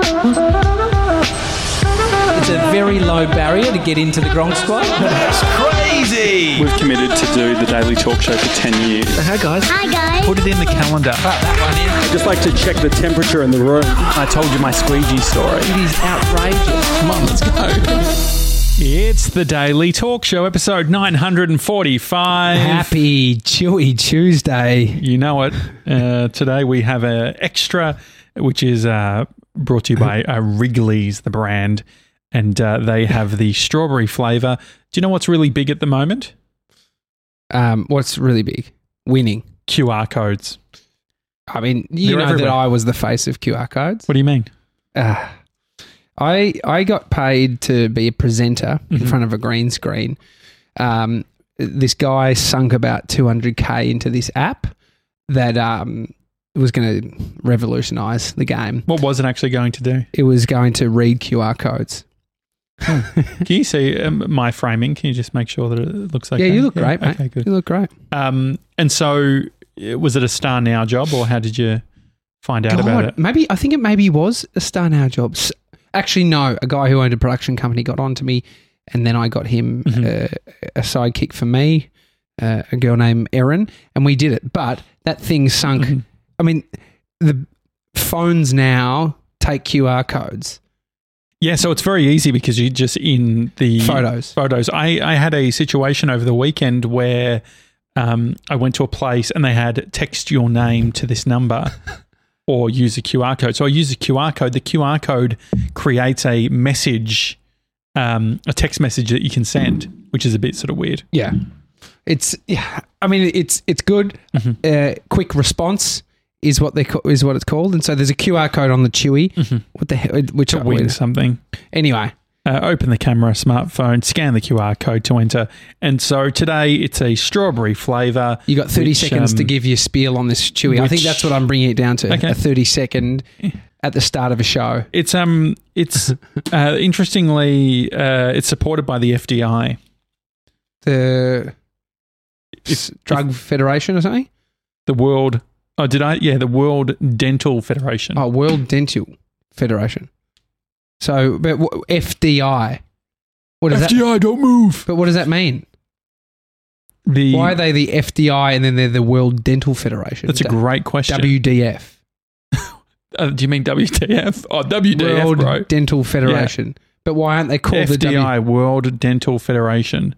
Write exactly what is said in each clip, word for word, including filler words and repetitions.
It's a very low barrier to get into the Gronk Squad. That's crazy. We've committed to do the Daily Talk Show for ten years. Hi, guys. Hi, guys. Put it in the calendar. Put that one in. I just like to check the temperature in the room. I told you my squeegee story. It is outrageous. Come on, let's go. It's the Daily Talk Show, episode nine forty-five. Happy Chewy Tuesday. You know it. Uh, today we have an extra, which is uh, brought to you by uh, Wrigley's, the brand, and uh, they have the strawberry flavour. Do you know what's really big at the moment? Um, what's really big? Winning. Q R codes. I mean, you They're know everywhere. that I was the face of Q R codes. What do you mean? Uh, I I got paid to be a presenter in Mhm. front of a green screen. Um, this guy sunk about two hundred K into this app that um, was going to revolutionise the game. What was it actually going to do? It was going to read Q R codes. Can you see um, my framing? Can you just make sure that it looks like Yeah, that? you look great, mate. Okay, good. You look great. Um, and so, uh, was it a Star Now job, or how did you find out about it? Maybe I think it maybe was a Star Now job. S- Actually, no. A guy who owned a production company got on to me, and then I got him Mhm. uh, a sidekick for me, uh, a girl named Erin, and we did it. But that thing sunk. Mhm. I mean, the phones now take Q R codes, Yeah, so it's very easy because you just in the photos. photos. I, I had a situation over the weekend where um, I went to a place and they had text your name to this number or use a Q R code. So I used a Q R code. The Q R code creates a message, um, a text message that you can send, which is a bit sort of weird. Yeah, it's. Yeah, I mean, it's it's good. Mhm. Uh, quick response is what they ca- is what it's called, and so there's a Q R code on the Chewy. Mhm. What the hell? Which To win something. Anyway, Uh, open the camera, smartphone, scan the Q R code to enter. And so today it's a strawberry flavour. you got thirty which, seconds to um, give your spiel on this Chewy. I think which- that's what I'm bringing it down to. Okay. A thirty second at the start of a show. It's um, it's uh, interestingly, uh, it's supported by the F D I. The If- S- Drug Federation or something. The World. Oh, did I? Yeah, the World Dental Federation. Oh, World Dental Federation. So, but w- F D I. What does F that? D I, don't move. But what does that mean? The Why are they the F D I and then they're the World Dental Federation? That's a great question. W D F. uh, do you mean W T F? Oh, W D F, World bro. Dental Federation. But why aren't they called F D I, the World Dental Federation.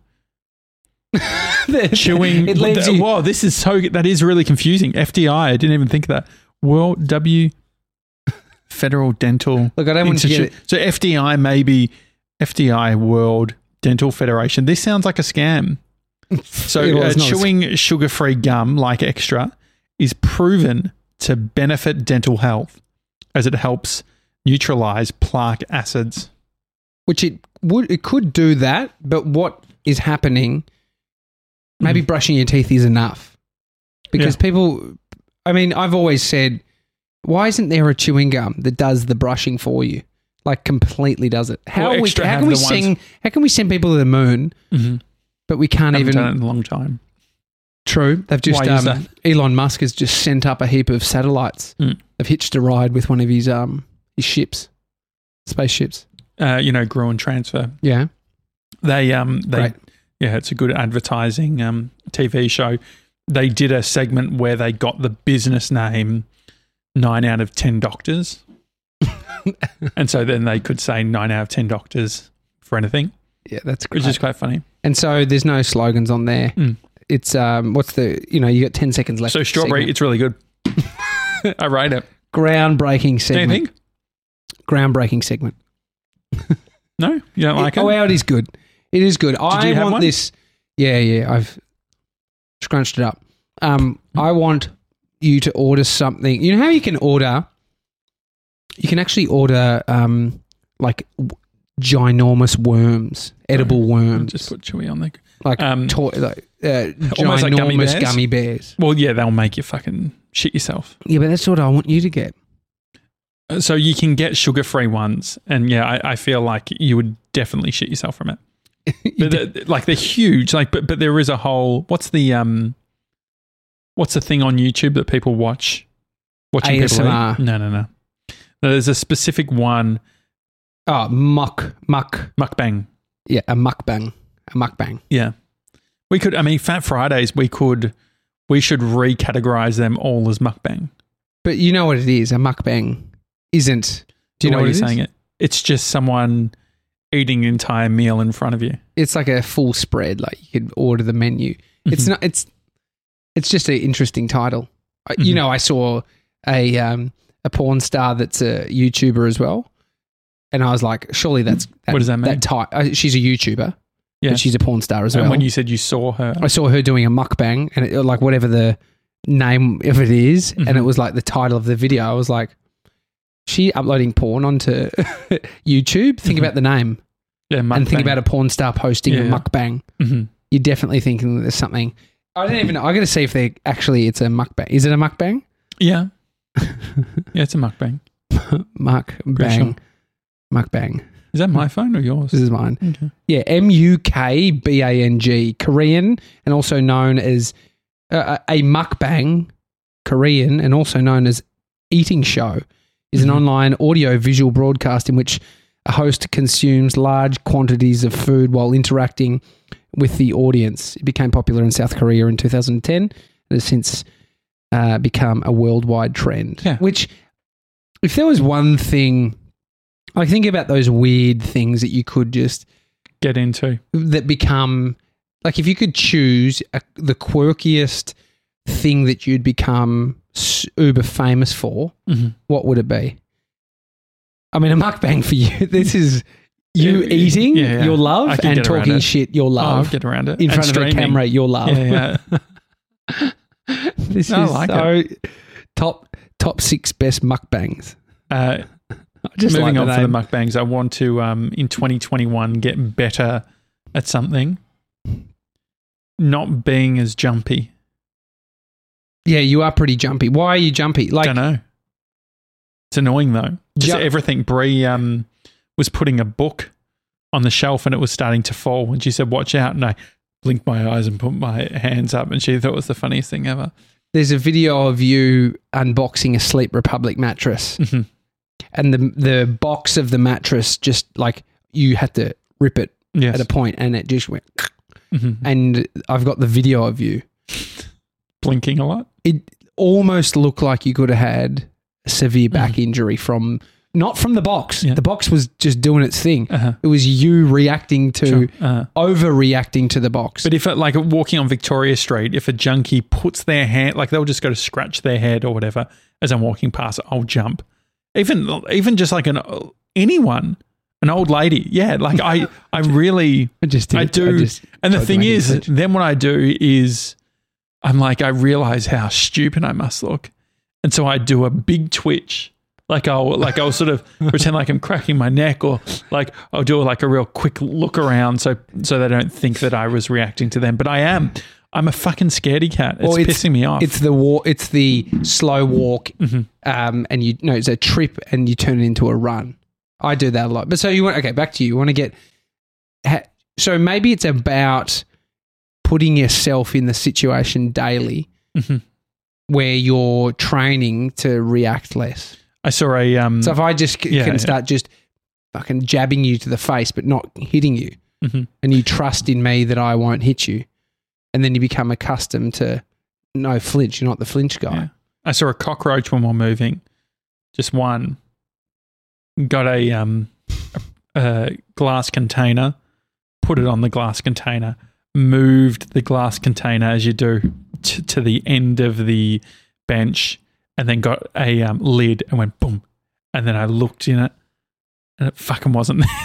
W? Chewing. It leaves th- you. Whoa, this is so. That is really confusing. F D I. I didn't even think of that. World W. Federal Dental. Look, I don't want to get Institute. So F D I maybe F D I World Dental Federation. This sounds like a scam. So It uh, was not a chewing sugar-free gum like Extra is proven to benefit dental health as it helps neutralize plaque acids. Which it would, it could do that, but what is happening? Maybe Mhm. brushing your teeth is enough, because Yeah. people. I mean, I've always said, why isn't there a chewing gum that does the brushing for you? Like completely does it. How Well, are we, Extra how have can we the ones- sing? How can we send people to the moon, Mm-hmm. but we can't Haven't even? done it in a long time. True. They've just Why is um, Elon Musk has just sent up a heap of satellites. Mm. They've hitched a ride with one of his um his ships, spaceships. Uh, you know, Gruen Transfer. Yeah. They um they Great. yeah, it's a good advertising um T V show. They did a segment where they got the business name nine out of ten doctors. And so then they could say nine out of ten doctors for anything, Yeah, that's great. which is quite funny. And so there's no slogans on there. Mm. It's um what's the you know, you got ten seconds left. So strawberry, segment. it's really good. I rate it. Groundbreaking Do you segment. think? Groundbreaking segment. No? You don't like it? Oh, it is good. It is good. I you have want one? this. Yeah, yeah. I've scrunched it up. Um, Mm. I want you to order something. You know how you can order? You can actually order um, like w- ginormous worms, edible I'll worms, just put Chewy on there. like, um, toy, like uh, almost like gummy ginormous bears? gummy bears. Well, yeah, they'll make you fucking shit yourself. Yeah, but that's what I want you to get. Uh, So you can get sugar-free ones, and yeah, I, I feel like you would definitely shit yourself from it. But they're, like they're huge, like but but there is a whole. What's the um, what's the thing on YouTube that people watch? Watching A S M R. people eat? No, no, no. There's a specific one, Oh, muck, muck. mukbang. Yeah, a mukbang. A mukbang. Yeah. We could, I mean, Fat Fridays, we could, we should recategorize them all as mukbang. But you know what it is? A mukbang isn't. Do you The know way what you're it is? saying it? It's just someone eating an entire meal in front of you. It's like a full spread. Like you could order the menu. It's Mhm. not. It's. It's just an interesting title. I You Mhm. know, I saw a um, a porn star that's a YouTuber as well, and I was like, surely that's that, What does that mean? That type. Uh, she's a YouTuber, Yeah. but she's a porn star as And well. when you said you saw her, I saw her doing a mukbang, and it, like whatever the name of it is, and Mhm. it was like the title of the video. I was like, she uploading porn onto YouTube. Think Mhm. about the name, yeah, mukbang. and think about a porn star posting a Yeah. mukbang. Mhm. You're definitely thinking there's something. I don't even know. I got to see if they actually it's a mukbang. Is it a mukbang? Yeah. Yeah, it's a mukbang. Mukbang. sure. Mukbang. Is that my phone or yours? This is mine. Okay. Yeah, M U K B A N G, Korean, and also known as uh, a mukbang, Korean, and also known as eating show, is an Mhm. online audio-visual broadcast in which a host consumes large quantities of food while interacting with the audience. It became popular in South Korea in two thousand ten and has since uh, become a worldwide trend. Yeah. Which, if there was one thing, like think about those weird things that you could just Get into. that become like if you could choose a, the quirkiest thing that you'd become s- uber famous for, Mhm. what would it be? I mean, a mukbang for you. This is you Yeah, eating yeah, yeah. your I love can and get around talking it. shit your Oh, I'll love get around it. in And front of a streaming. camera your love. Yeah, yeah. This I is like so top top six best mukbangs. Uh, I just moving like on the for the name. mukbangs, I want to, um, in twenty twenty-one, get better at something. Not being as jumpy. Yeah, you are pretty jumpy. Why are you jumpy? Like Don't know. It's annoying though. Just Ju- everything. Bree um, was putting a book on the shelf and it was starting to fall. And she said, "Watch out!" And I blinked my eyes and put my hands up, and she thought it was the funniest thing ever. there's a video of you unboxing a Sleep Republic mattress. Mhm. And the the box of the mattress just like you had to rip it Yes. at a point and it just went. Mhm. And I've got the video of you. Blinking a lot. It almost looked like you could have had a severe back Mhm. injury from not from the box. Yeah. The box was just doing its thing. Uh-huh. It was you reacting to Sure. Uh-huh. overreacting to the box. But if it, like walking on Victoria Street, if a junkie puts their hand, like they'll just go to scratch their head or whatever as I'm walking past, I'll jump. Even even just like an anyone, an old lady, yeah. Like I, I really, I just did I it. do. just and the tried to thing make it is, fit. then what I do is, I'm like, I realize how stupid I must look, and so I do a big twitch. Like I'll like I'll sort of pretend like I'm cracking my neck, or like I'll do like a real quick look around so so they don't think that I was reacting to them. But I am. I'm a fucking scaredy cat. It's, Well, pissing me off. It's the walk. It's the slow walk, Mhm. um, and you no, it's a trip, and you turn it into a run. I do that a lot. But so you want okay? Back to you. You want to get. Ha, so maybe it's about putting yourself in the situation daily Mhm. where you're training to react less. I saw a um. So if I just c- yeah, can yeah. start just fucking jabbing you to the face, but not hitting you, Mhm. and you trust in me that I won't hit you, and then you become accustomed to no flinch. You're not the flinch guy. Yeah. I saw a cockroach when we we're moving, just one. Got a um a, a glass container, put it on the glass container, moved the glass container as you do to, to the end of the bench, and then got a um, lid and went boom, and then I looked in it, and it fucking wasn't there.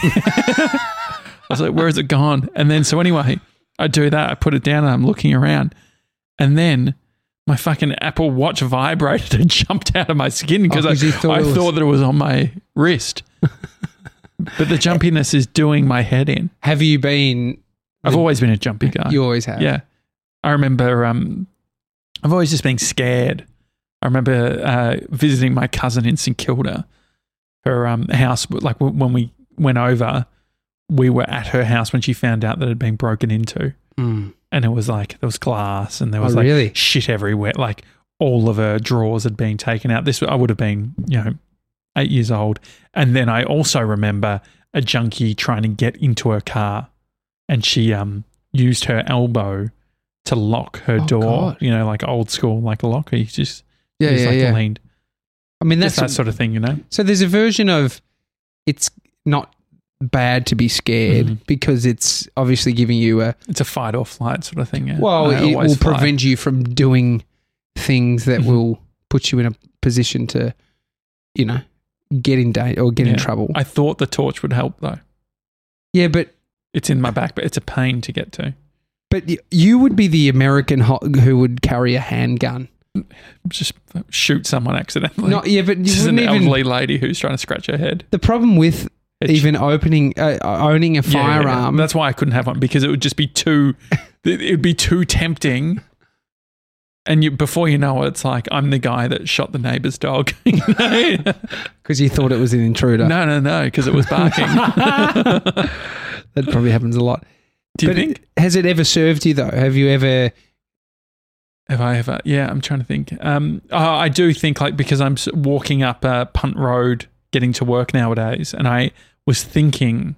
I was like, "Where has it gone?" And then so anyway, I do that. I put it down and I'm looking around, and then my fucking Apple Watch vibrated and jumped out of my skin because Oh, 'cause I, you thought I it was- thought that it was on my wrist. But the jumpiness is doing my head in. Have you been? I've always been a jumpy guy. You always have. Yeah. I remember um, I've always just been scared. I remember uh, visiting my cousin in St Kilda. Her um, house, like w- when we went over, we were at her house when she found out that it had been broken into. Mm. And it was like, there was glass and there was Oh, like really? shit everywhere. Like all of her drawers had been taken out. This, I would have been, you know, eight years old. And then I also remember a junkie trying to get into her car, and she um used her elbow to lock her Oh, door, God. you know, like old school, like a locker. You just, Yeah, just yeah, like yeah. leaned. I mean, Just that's that sort of thing, you know? so. There's a version of it's not bad to be scared Mhm. because it's obviously giving you a It's a fight or flight sort of thing, yeah. well, I it always will fly. prevent you from doing things that Mhm. will put you in a position to, you know, get in danger or get in Yeah. trouble. I thought the torch would help, though. yeah, but It's in my back, but it's a pain to get to. but y- you would be the American ho- who would carry a handgun. Just shoot someone accidentally. Not yeah, but you This is an wouldn't even. elderly lady who's trying to scratch her head. The problem with It's- even opening, uh, owning a Yeah, yeah, yeah. firearm, That's why I couldn't have one, because it would just be too. It would be too tempting. And you, before you know it, it's like I'm the guy that shot the neighbour's dog. You know? because you thought it was an intruder. no, no, no, because it was barking. That probably happens a lot. Do you But think? has it ever served you though? Have you ever? Have I ever? Yeah, I'm trying to think. Um, oh, I do think like because I'm s- walking up uh, Punt Road, getting to work nowadays, and I was thinking,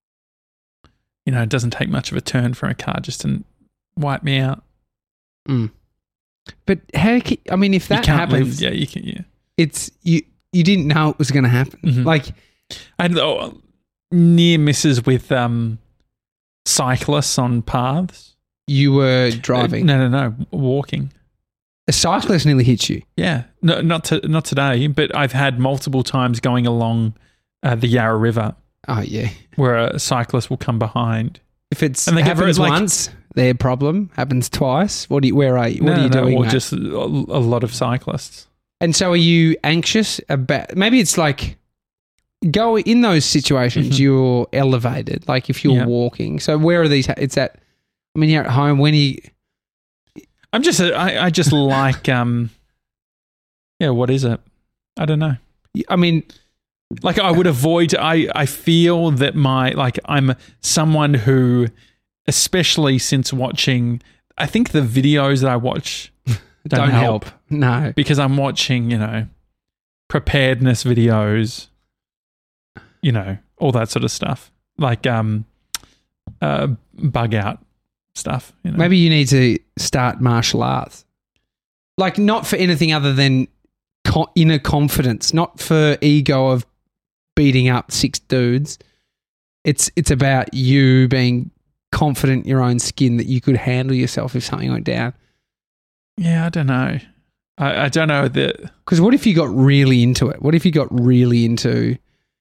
you know, it doesn't take much of a turn for a car just to wipe me out. Mm. But how? Can, I mean, if that you can't happens, live. Yeah, you can. Yeah. it's you. You didn't know it was going to happen. Mhm. Like I had oh, near misses with um, cyclists on paths. you were driving. Uh, no, no, no, walking. A cyclist nearly hit you. Yeah, no, not to, not today, but I've had multiple times going along uh, the Yarra River Oh yeah. where a cyclist will come behind. If it's And they get happens very, like- once, their problem. Happens twice. What do you? Where are you? What No, are you no, doing? Or mate? just a, a lot of cyclists. And so, are you anxious about? Maybe it's like go in those situations. Mhm. You're elevated. Like if you're Yeah. walking. So where are these? It's at. I mean, you're at home. When you I'm just, a, I, I just like, um, yeah, what is it? I don't know. I mean, Like I would avoid, I, I feel that my, like I'm someone who, especially since watching, I think the videos that I watch don't, don't, help, help. No. because I'm watching, you know, preparedness videos, you know, all that sort of stuff, like um, uh, bug out stuff. You know? Maybe you need to start martial arts. Like not for anything other than co- inner confidence, not for ego of beating up six dudes. It's it's about you being confident in your own skin that you could handle yourself if something went down. Yeah, I don't know. I, I don't know that. Because what if you got really into it? What if you got really into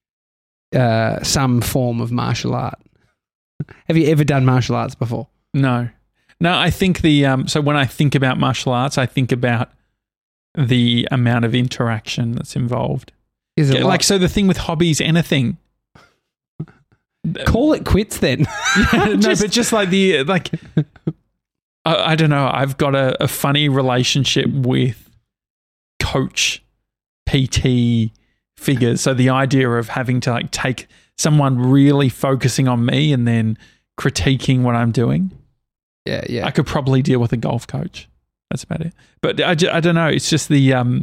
uh, some form of martial art? Have you ever done martial arts before? No, no. I think the um. So when I think about martial arts, I think about the amount of interaction that's involved. Is it Yeah, like, like so, the thing with hobbies, anything. call it quits then? no, Just- but just like the like. I, I don't know. I've got a, a funny relationship with coach, P T figures. So the idea of having to like take someone really focusing on me and then critiquing what I'm doing. Yeah, yeah. I could probably deal with a golf coach. That's about it. But I, ju- I don't know. It's just the um.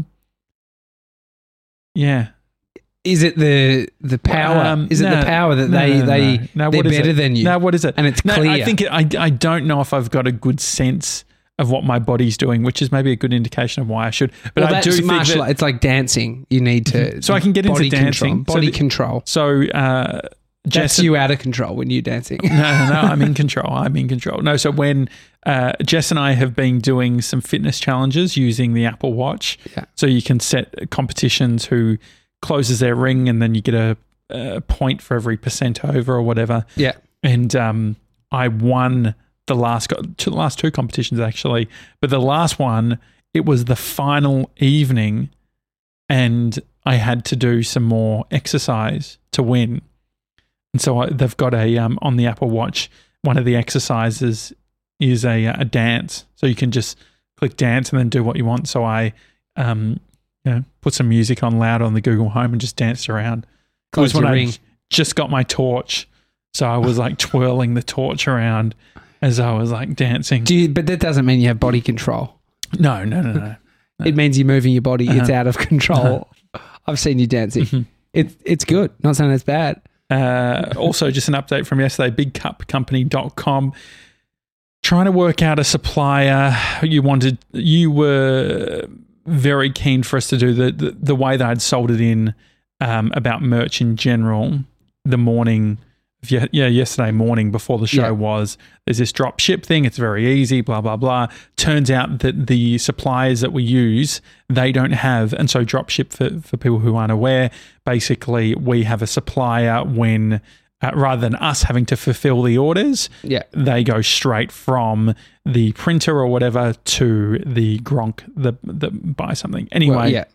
Yeah. Is it the the power? Um, is it no, the power that no, they no, no, they no. No, they're what is better it? than you? Now, what is it? And it's No, clear. I think it, I I don't know if I've got a good sense of what my body's doing, which is maybe a good indication of why I should. But well, I do that's think martial. that, it's like dancing. You need to. So I can get into body dancing. Control, So body the- control. so. Uh, That's Jess, you out of control when you're dancing. no, no, no, I'm in control. I'm in control. No, so when uh, Jess and I have been doing some fitness challenges using the Apple Watch, Yeah. so you can set competitions who closes their ring and then you get a, a point for every percent over or whatever. Yeah. And um, I won the last co- two, last two competitions actually, but the last one, it was the final evening, and I had to do some more exercise to win. And so I, they've got a um, on the Apple Watch. One of the exercises is a a dance, so you can just click dance and then do what you want. So I, um, you know, put some music on loud on the Google Home and just danced around. It was Close when your I ring. just got my torch, so I was like twirling the torch around as I was like dancing. Do you, but that doesn't mean you have body control. No, no, no, no. It means you're moving your body. It's Uh-huh. out of control. I've seen you dancing. Mm-hmm. It, it's good. Not saying it's bad. Uh, also, just an update from yesterday, big cup company dot com. Trying to work out a supplier. You wanted, you were very keen for us to do the, the, the way that I'd sold it in um, about merch in general the morning. Yeah, yeah, yesterday morning before the show Yeah. was, there's this drop ship thing. It's very easy, blah, blah, blah. Turns out that the suppliers that we use, they don't have. And so drop ship, for, for people who aren't aware, basically we have a supplier when, uh, rather than us having to fulfill the orders, Yeah. they go straight from the printer or whatever to the Gronk that, that buy something. Anyway, Well, yeah.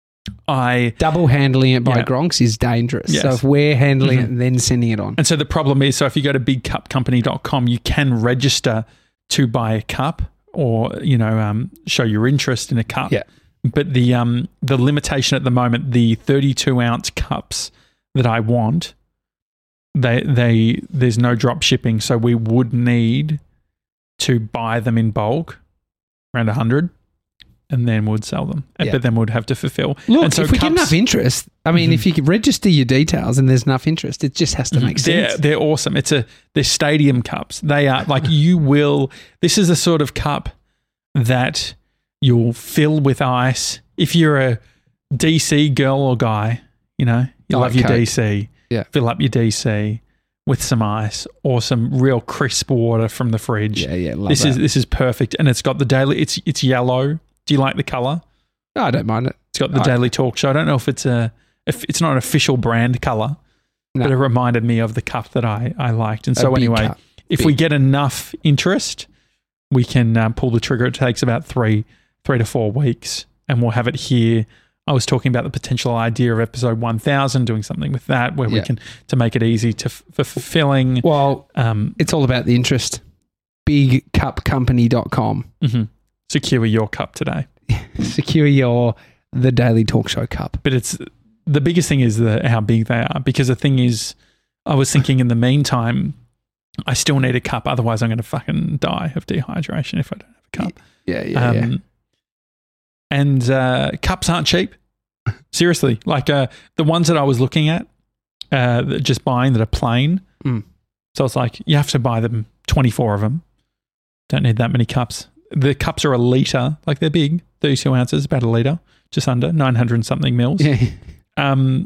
I... Double handling it by Yeah. Gronks is dangerous. Yes. So if we're handling Mhm. it and then sending it on. And so the problem is, so if you go to big cup company dot com, you can register to buy a cup or, you know, um, show your interest in a cup. Yeah. But the um, the limitation at the moment, the thirty-two ounce cups that I want, they they there's no drop shipping, so we would need to buy them in bulk, around one hundred, and then we'd sell them. Yeah. But then we'd have to fulfill. Look, and so if we get cups- enough interest, I mean, Mhm. if you could register your details and there's enough interest, it just has to make they're, sense. They're awesome. It's a they're stadium cups. They are like you will. This is the sort of cup that you'll fill with ice. If you're a D C girl or guy, you know you Diet love your Coke. D C. Yeah. Fill up your D C with some ice or some real crisp water from the fridge. Yeah, yeah. Love this that. is this is perfect, and it's got the daily. It's it's yellow. Do you like the color? Oh, I don't mind it. It's got the Oh. Daily Talk Show. I don't know if it's a if it's not an official brand color, No. but it reminded me of the cup that I, I liked. And A so big anyway, cup. if Big. we get enough interest, we can um, pull the trigger. It takes about three three to four weeks, and we'll have it here. I was talking about the potential idea of episode one thousand, doing something with that, where we Yeah. can to make it easy to f- for fulfilling. Well, Um, it's all about the interest. big cup company dot com. mhm. Secure your cup today. Secure your The Daily Talk Show cup. But it's the biggest thing is the how big they are, because the thing is, I was thinking in the meantime, I still need a cup, otherwise I'm going to fucking die of dehydration if I don't have a cup. Yeah, yeah, um, yeah. And uh, cups aren't cheap. Seriously, like uh, the ones that I was looking at, uh, that just buying that are plain. Mm. So it's like you have to buy them twenty-four of them. Don't need that many cups. The cups are a litre, like they're big, thirty-two ounces, about a litre, just under nine hundred and something mils. Yeah. Um,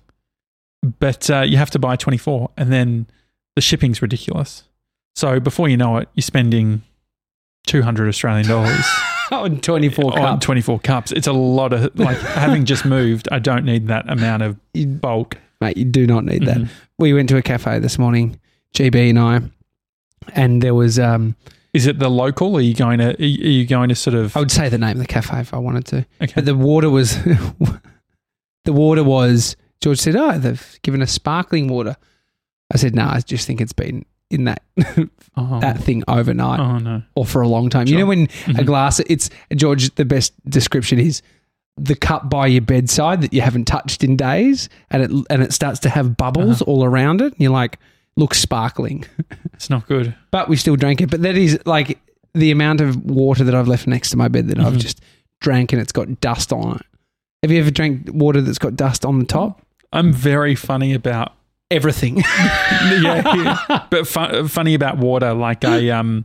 but uh, you have to buy twenty-four, and then the shipping's ridiculous. So before you know it, you're spending two hundred Australian dollars On twenty-four on cups. twenty-four cups. It's a lot of, like, having just moved, I don't need that amount of You, bulk. mate, you do not need that. Mhm. We went to a cafe this morning, G B and I, and there was, um, Is it the local? Or are you going to, are you going to sort of, I would say the name of the cafe if I wanted to. okay. But the water was, the water was, George said, oh, they've given us sparkling water. I said, no, I just think it's been in that oh, that thing overnight oh no. or for a long time. You Sure. know when a Mhm. glass, it's, George, the best description is the cup by your bedside that you haven't touched in days, and it and it starts to have bubbles Uh-huh. all around it. And you're like, looks sparkling. It's not good. But we still drank it. But that is like the amount of water that I've left next to my bed that I've Mhm. just drank and it's got dust on it. Have you ever drank water that's got dust on the top? I'm very funny about, Everything. yeah, yeah. but fu- funny about water. Like I, um,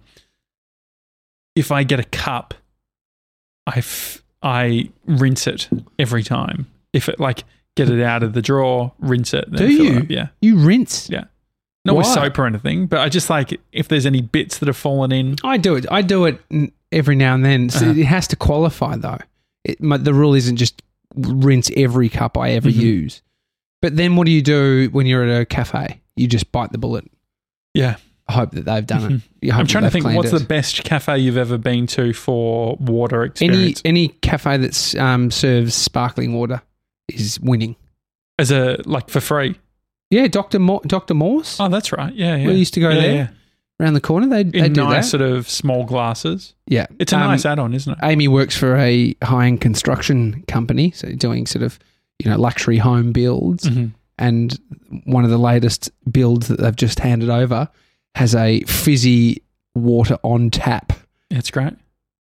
if I get a cup, I, f- I rinse it every time. If it like get it out of the drawer, rinse it. Then Do fill it you? up. Yeah. You rinse. Yeah. Not with Why? soap or anything, but I just like if there's any bits that have fallen in. I do it. I do it n- every now and then. So Uh-huh. it has to qualify though. It, my, the rule isn't just rinse every cup I ever Mhm. use. But then what do you do when you're at a cafe? You just bite the bullet. Yeah. Hope that they've done Mhm. it. You hope I'm that trying to they've think cleaned what's it. the best cafe you've ever been to for water any experience? any cafe that um, serves sparkling water is winning. As a, like for free? Yeah, Doctor Mo- Doctor Morse. Oh, that's right. Yeah. yeah. We used to go Yeah, there yeah. around the corner. They they In do nice that. sort of small glasses. Yeah, It's a Um, nice add-on, isn't it? Amy works for a high-end construction company, so doing sort of you know luxury home builds. Mhm. And one of the latest builds that they've just handed over has a fizzy water on tap. Yeah, it's great.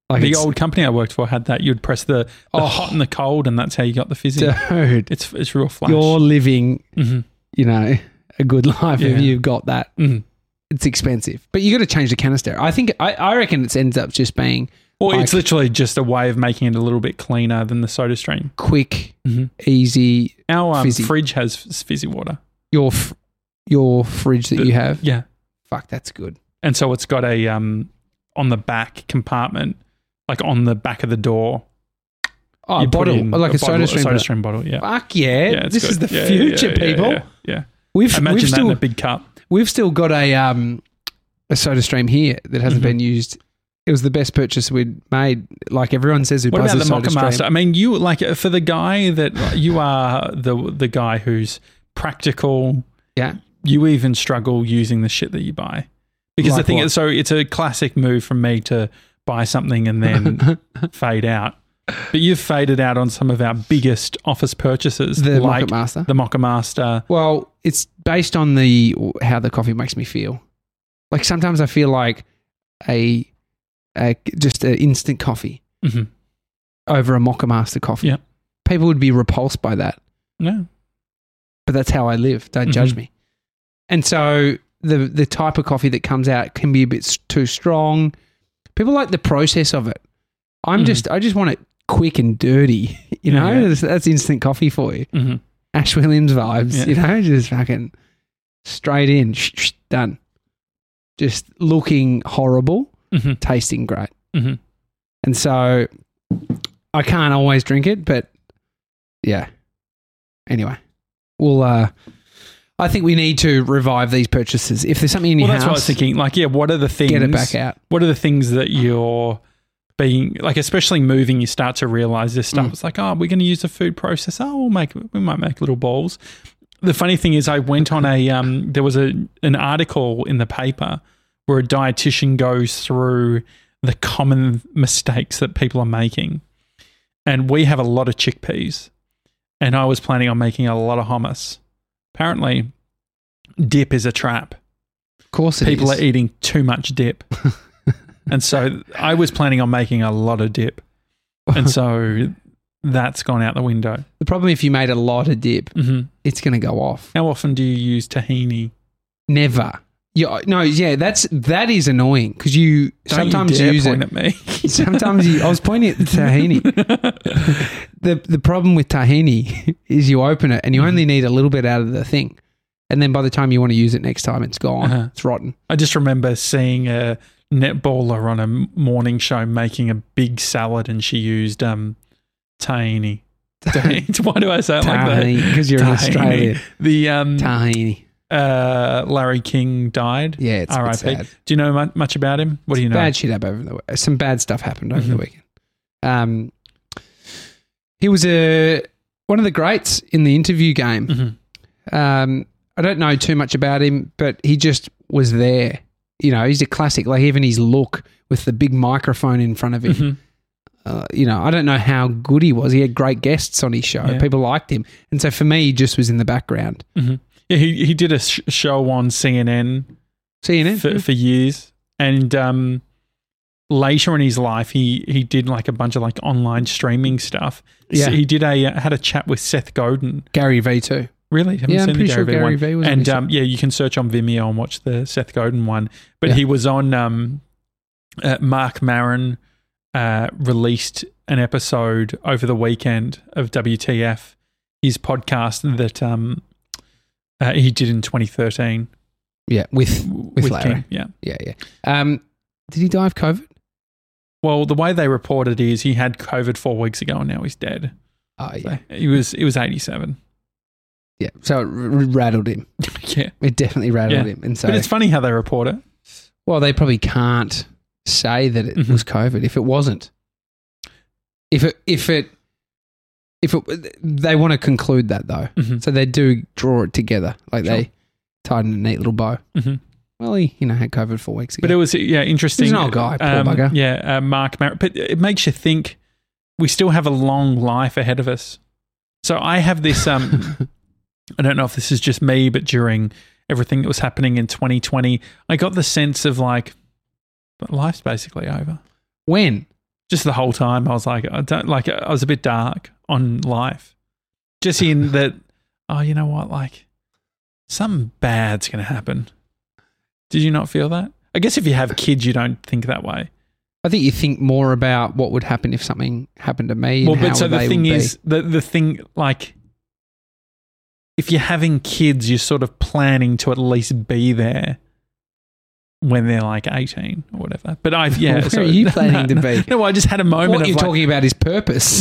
Like the it's- old company I worked for had that. You'd press the, the Oh. hot and the cold, and that's how you got the fizzy. Dude, It's it's real flash. you're living, hmm you know, a good life Yeah. if you've got that. hmm It's expensive, but you got to change the canister. I think I, I reckon it ends up just being Well, like it's literally just a way of making it a little bit cleaner than the Soda Stream. quick, Mhm. easy. Our um, Fizzy. fridge has f- fizzy water. Your f- your fridge that The- you have, Yeah. fuck, that's good. And so it's got a, um, on the back compartment, like on the back of the door. Oh, a you put bottle, in like a, soda bottle- stream. Soda bottle. Stream bottle, yeah. Fuck yeah, Yeah, it's this good. is the Yeah, yeah, future, yeah, yeah, people. Yeah, yeah. We've Imagine we've that still in a big cup. we've still got a um a soda stream here that hasn't Mhm. been used. It was the best purchase we'd made. Like everyone says, who What buys about a the soda Mocha stream. Master? I mean, you like for the guy that you are the the guy who's practical. Yeah, You even struggle using the shit that you buy because Like the thing what? is, so it's a classic move from me to buy something and then fade out. But you've faded out on some of our biggest office purchases, the like Mocha Master. the Mocha Master. Well, it's based on the how the coffee makes me feel. Like sometimes I feel like a, a just an instant coffee Mhm. over a Mocha Master coffee. Yeah. People would be repulsed by that, No, but that's how I live. Don't judge Mhm. me. And so the the type of coffee that comes out can be a bit s- too strong. People like the process of it. I'm Mhm. just I just want it quick and dirty. You Yeah, know, yeah. That's, that's instant coffee for you. hmm Ash Williams vibes. Yeah. You know, just fucking straight in, shh, shh, done. Just looking horrible, hmm tasting great. hmm And so I can't always drink it, but yeah. Anyway, we'll. Uh, I think we need to revive these purchases. If there's something in your Well, that's house, what I was thinking. Like, yeah, what are the things? get it back out. What are the things that you're being like, especially moving? You start to realize this stuff. Mm. It's like, oh, we're going to use a food processor. Oh, we'll make we might make little balls. The funny thing is, I went on a um, there was a an article in the paper where a dietitian goes through the common mistakes that people are making, and we have a lot of chickpeas, and I was planning on making a lot of hummus. Apparently, dip is a trap. Of course, it People is. are eating too much dip. And so I was planning on making a lot of dip. And so that's gone out the window. The problem if you made a lot of dip, hmm it's going to go off. How often do you use tahini? Never. Yeah, no, yeah, that's that is annoying because you Don't sometimes you dare use point it. at me. Sometimes you, I was pointing at the tahini. the The problem with tahini is you open it and you Mm-hmm. only need a little bit out of the thing, and then by the time you want to use it next time, it's gone. Uh-huh. It's rotten. I just remember seeing a netballer on a morning show making a big salad and she used um, tahini. Tahini. Why do I say it like that? Tahini because you're in Tahini. Australia. The um, Tahini. uh, Larry King died. Yeah, it's a bit R I P. sad. Do you know mu- much about him? What do you know? Bad shit happened over the weekend. Some bad stuff happened over the Mhm. weekend. Um, he was a one of the greats in the interview game. Mhm. Um, I don't know too much about him, but he just was there. You know, he's a classic. Like even his look with the big microphone in front of him. Mhm. Uh, you know, I don't know how good he was. He had great guests on his show. Yeah. People liked him, and so for me, he just was in the background. Mhm. Yeah, he he did a sh- show on C N N C N N. for, for years, and um, later in his life, he he did like a bunch of like online streaming stuff. Yeah. So he did a had a chat with Seth Godin. Gary V too. Really? Haven't Yeah, I'm seen pretty the sure Gary, Gary one. Vee was on And his show. um, yeah, you can search on Vimeo and watch the Seth Godin one. But Yeah. he was on. Um, uh, Mark Maron uh, released an episode over the weekend of W T F, his podcast that um, uh, he did in twenty thirteen Yeah, with with Larry. King. Yeah. yeah, yeah. Um, did he die of COVID? Well, the way they reported is he had COVID four weeks ago and now he's dead. Oh So yeah, he was he was eighty-seven. yeah. So it r- rattled him. Yeah. It definitely rattled Yeah. him, and so But it's funny how they report it. well, they probably can't say that it Mhm. was COVID if it wasn't. If it if it if it, they want to conclude that though, Mhm. so they do draw it together, like Sure. they tied in a neat little bow. Mhm. Well, he you know had COVID four weeks ago. But it was, yeah, interesting. He's an old guy, poor Um, bugger. Yeah, uh, Mark Mar- But it makes you think we still have a long life ahead of us. So I have this, um, I don't know if this is just me, but during everything that was happening in twenty twenty, I got the sense of like, but life's basically over. when just the whole time I was like, I don't like. I was a bit dark on life, just in that. Oh, you know what? Like, something bad's going to happen. Did you not feel that? I guess if you have kids, you don't think that way. I think you think more about what would happen if something happened to me. Well, and but how so the they thing would be. is, the the thing like, if you're having kids, you're sort of planning to at least be there when they're like eighteen or whatever. But I've yeah. Where so, are you planning no, to no, be? No, I just had a moment What of you're like, talking about is purpose.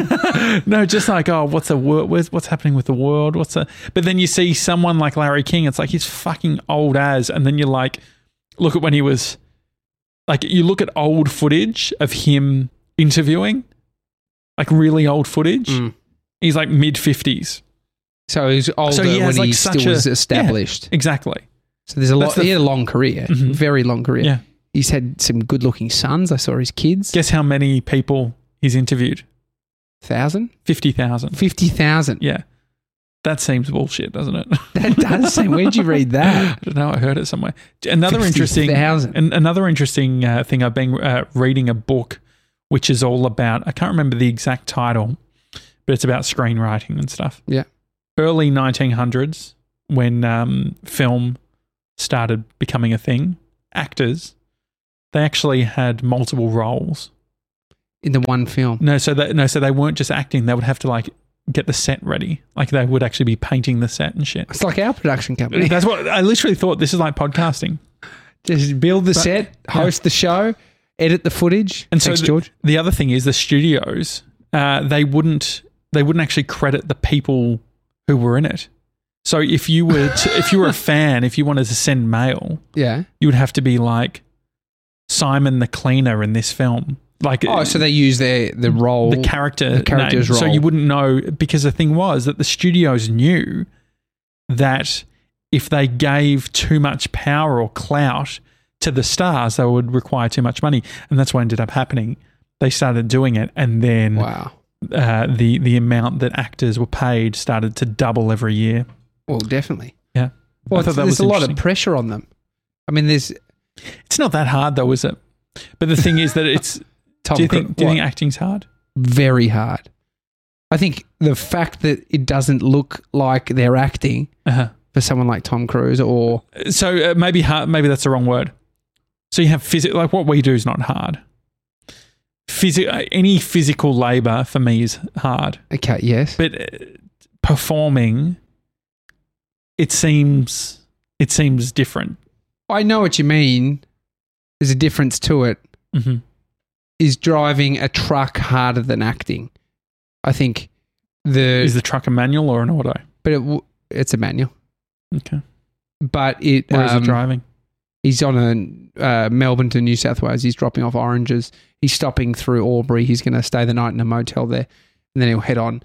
no, just like, oh, what's the world? What's, what's happening with the world? What's the? But then you see someone like Larry King. It's like he's fucking old as, and then you're like, look at when he was, like, you look at old footage of him interviewing, like really old footage. Mm. He's like mid fifties. So he's older So he has, when like, he such still a- was established. Exactly. So there's a lot. That's the- He had a long career, Mhm. very long career. Yeah. He's had some good-looking sons. I saw his kids. Guess how many people he's interviewed? Thousand, Fifty thousand. fifty thousand. Yeah. That seems bullshit, doesn't it? That does seem. Where'd you read that? I don't know. I heard it somewhere. Another interesting, fifty thousand. an, another interesting uh, thing. I've been uh, reading a book which is all about. I can't remember the exact title, but it's about screenwriting and stuff. Yeah. Early nineteen hundreds, when um, film started becoming a thing, actors they actually had multiple roles In the one film. No, so they, no, so they weren't just acting. They would have to like get the set ready. Like they would actually be painting the set and shit. It's like our production company. That's what I literally thought. This is like podcasting. Just build the But- set, host the show, edit the footage. And Thanks, so the, George. the other thing is the studios. Uh, they wouldn't. They wouldn't actually credit the people who were in it. So if you were to, if you were a fan, if you wanted to send mail, Yeah. you would have to be like Simon the cleaner in this film. Like Oh, so they use their the role. the character the character's name. So role. you wouldn't know, because the thing was that the studios knew that if they gave too much power or clout to the stars, they would require too much money, and that's what ended up happening. They started doing it, and then Wow. uh, the the amount that actors were paid started to double every year. Well, definitely. Yeah, Well, I thought it's- that there's was a lot of interesting. pressure on them. I mean, there's It's not that hard though, is it? But the thing is that it's. Tom do you Cru- think? Do you what? think acting's hard? very hard. I think the fact that it doesn't look like they're acting Uh-huh. for someone like Tom Cruise or So uh, maybe hard, maybe that's the wrong word. So you have physical, like what we do is not hard. Physical, any physical labor for me is hard, okay, yes, but uh, performing, it seems it seems different. I know what you mean. There's a difference to it. Mm-hmm. Is driving a truck harder than acting? I think the Is the truck a manual or an auto? but it, w- it's a manual. Okay, But it where is um, it driving? He's on a uh, Melbourne to New South Wales. He's dropping off oranges. He's stopping through Albury. He's going to stay the night in a motel there, and then he'll head on.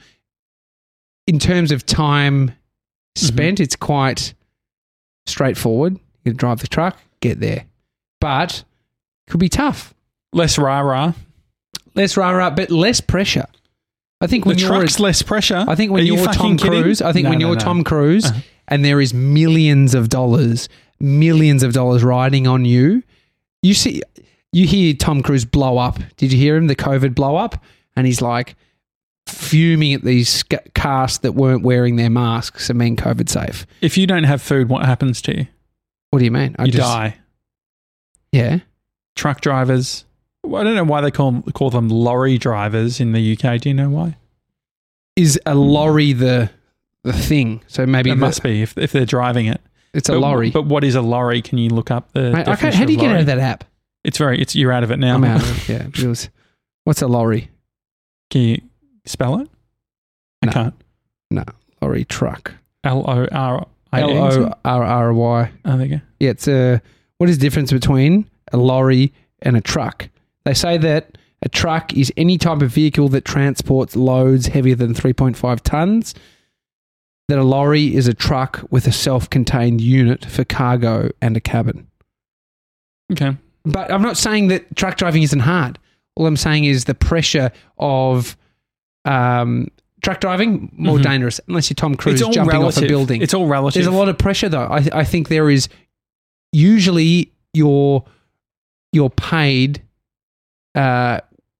In terms of time spent, it's quite straightforward. You drive the truck, get there, but it could be tough. Less rah rah. Less rah rah, but less pressure. I think when The you're truck's less pressure. I think when Are you you're fucking Tom kidding? Cruise, I think No, when no, you're no. Tom Cruise Uh-huh. and there is millions of dollars, millions of dollars riding on you, you see, you hear Tom Cruise blow up. Did you hear him? The COVID blow up, and he's like fuming at these sc- cast that weren't wearing their masks and being COVID safe. If you don't have food, what happens to you? What do you mean? I You just, die. Yeah. Truck drivers. I don't know why they call call them lorry drivers in the U K. Do you know why? Is a lorry the the thing? So maybe It the- must be if if they're driving it. it's a But- lorry. But what is a lorry? Can you look up the? Mate, I can't, definition how do you of get out lorry? of that app? It's very. It's you're out of it now. I'm out of it. Yeah. Because what's a lorry? Can you spell it? I No. can't. No, lorry truck. L O R I L E. O R R Y. Oh, there you go. Yeah, it's a. What is the difference between a lorry and a truck? They say that a truck is any type of vehicle that transports loads heavier than three point five tons. That a lorry is a truck with a self-contained unit for cargo and a cabin. Okay. But I'm not saying that truck driving isn't hard. All I'm saying is the pressure of um, truck driving more Mhm. dangerous unless you're Tom Cruise It's all jumping relative. off a building. It's all relative. There's a lot of pressure though. I I think there is usually you're you're paid uh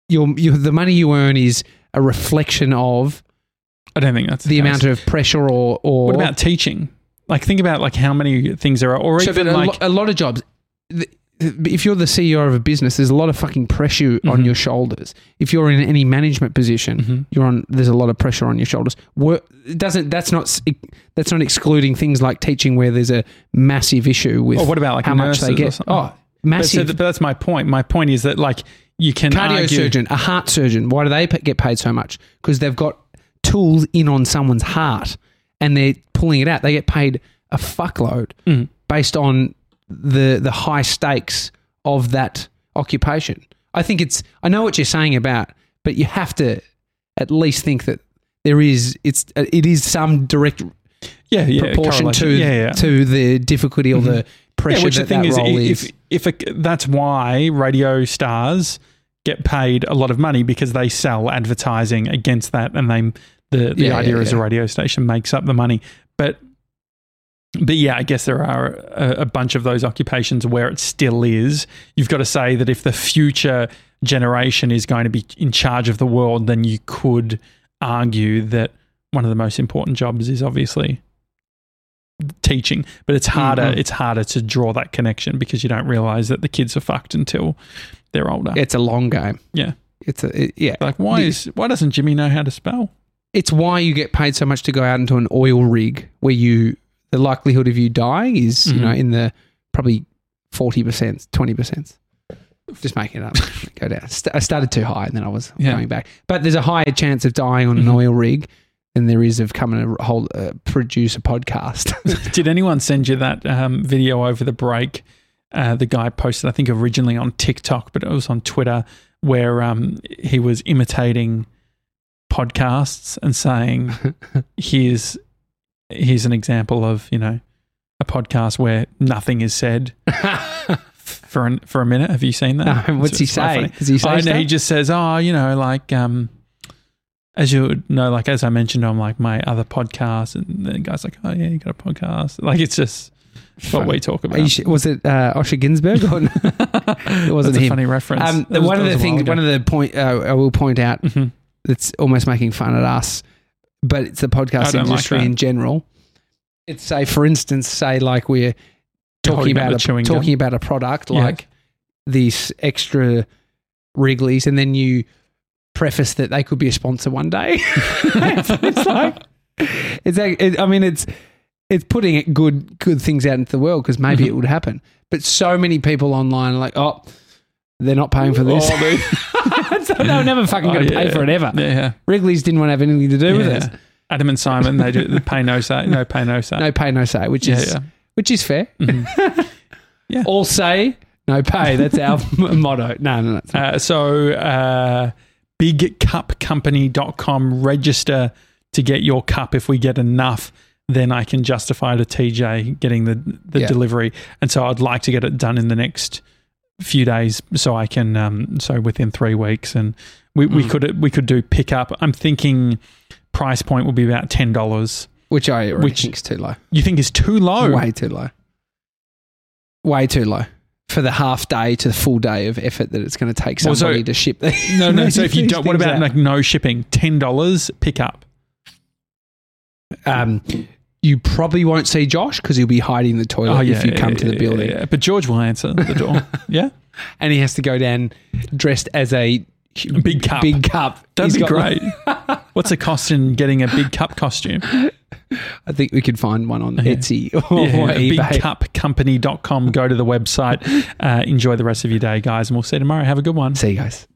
your, your the money you earn is a reflection of I don't think that's the, the amount of pressure or, or what about teaching? Like think about like how many things there are, or so even a, like lo- a lot of jobs. The, if you're the C E O of a business, there's a lot of fucking pressure mm-hmm. on your shoulders. If you're in any management position, mm-hmm. you're on. There's a lot of pressure on your shoulders. Work, it doesn't. That's not. That's not excluding things like teaching, where there's a massive issue with. Or what about like how much they get? Oh, massive. But, so but that's my point. My point is that like you can cardio argue, surgeon, a heart surgeon. Why do they get paid so much? Because they've got tools in on someone's heart and they're pulling it out. They get paid a fuckload mm. based on the the high stakes of that occupation. I think it's, I know what you're saying about, but you have to at least think that there is, it's, it is some direct yeah, yeah, proportion to, yeah, yeah. to the difficulty or mm-hmm. the pressure yeah, which that the thing that is, role if, is. If, if a, that's why radio stars get paid a lot of money because they sell advertising against that, and they the, the yeah, idea yeah, is yeah. a radio station makes up the money. But But yeah, I guess there are a, a bunch of those occupations where it still is. You've got to say that if the future generation is going to be in charge of the world, then you could argue that one of the most important jobs is obviously teaching. But it's harder. Mm-hmm. It's harder to draw that connection because you don't realize that the kids are fucked until they're older. It's a long game. Yeah, it's a it, yeah. Like why is why doesn't Jimmy know how to spell? It's why you get paid so much to go out into an oil rig where you. The likelihood of you dying is, mm-hmm. you know, in the probably forty percent, twenty percent. Just making it up. Go down. St- I started too high and then I was yeah. going back. But there's a higher chance of dying on mm-hmm. an oil rig than there is of coming to hold, uh, produce a podcast. Did anyone send you that um, video over the break? Uh, the guy posted, I think originally on TikTok, but it was on Twitter, where um, he was imitating podcasts and saying, here's... Here's an example of, you know, a podcast where nothing is said for an, for a minute. Have you seen that? No, what's it's, he it's say? Does he say I stuff? know, he just says, oh, you know, like, um, as you know, like, as I mentioned on like my other podcast, and the guy's like, oh yeah, you got a podcast. Like, it's just what we talk about. Sh- was it uh, Osher Ginsberg? Or no? It wasn't That's him. a funny reference. Um, was, one of the things, one of the point uh, I will point out mm-hmm. that's almost making fun at us, but it's the podcast industry like in general. It's say, for instance, say like we're talking about a, talking gum. about a product like yeah. these extra Wrigley's, and then you preface that they could be a sponsor one day. it's, it's like it's. It, I mean, it's it's putting it good good things out into the world because maybe mm-hmm. it would happen. But so many people online are like, oh, they're not paying for this. Oh, so they're never fucking going to oh, yeah. pay for it ever. Yeah, yeah. Wrigley's didn't want to have anything to do yeah. with it. Adam and Simon, they do the pay no say, no pay no say, no pay no say, which yeah, is yeah. which is fair. Mm-hmm. Yeah, all say no pay. That's our motto. No, no, no. Uh, so, uh, big cup company dot com, register to get your cup. If we get enough, then I can justify to T J getting the the yeah. delivery. And so, I'd like to get it done in the next few days, so I can um, so within three weeks, and we, mm. we could we could do pickup. I'm thinking. Price point will be about ten dollars. Which I which think is too low. You think is too low? Way too low. Way too low. For the half day to the full day of effort that it's going to take somebody well, so, to ship. The, no, no. So if you don't, what about out. like no shipping? ten dollars pickup. Um, you probably won't see Josh because he'll be hiding in the toilet oh, yeah, if you come yeah, to the yeah, building. Yeah, yeah. But George will answer the door. Yeah. And he has to go down dressed as a big cup. Big cup. That'd He's be great. What's the cost in getting a big cup costume? I think we could find one on yeah. Etsy or yeah, eBay. big cup company dot com. Go to the website. Uh, enjoy the rest of your day, guys, and we'll see you tomorrow. Have a good one. See you guys.